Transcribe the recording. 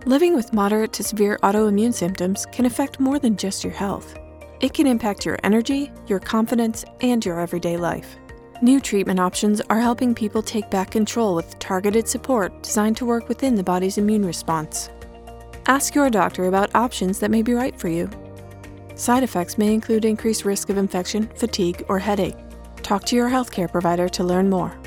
Living with moderate to severe autoimmune symptoms can affect more than just your health. It can impact your energy, your confidence, and your everyday life. New treatment options are helping people take back control with targeted support designed to work within the body's immune response. Ask your doctor about options that may be right for you. Side effects may include increased risk of infection, fatigue, or headache. Talk to your healthcare provider to learn more.